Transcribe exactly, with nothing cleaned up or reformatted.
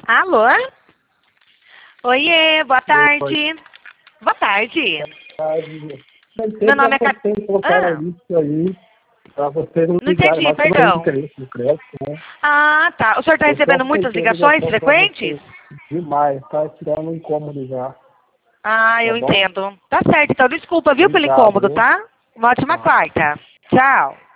Alô? Oiê, boa tarde. Oi. Boa tarde. Tarde. Meu nome é Cat... Vocês colocaram Ah, a lista aí para vocês não não ligarem entendi, mais sobre o perdão. interesse no crédito, né? Ah, tá. O senhor está Eu só recebendo muitas aceitei a ligações ligação para frequentes? vocês demais, tá tirando um incômodo já, Ah, tá eu bom? entendo. Tá certo, então desculpa, viu, pelo Obrigado, incômodo, viu? tá? Uma ótima Tá. quarta. Tchau.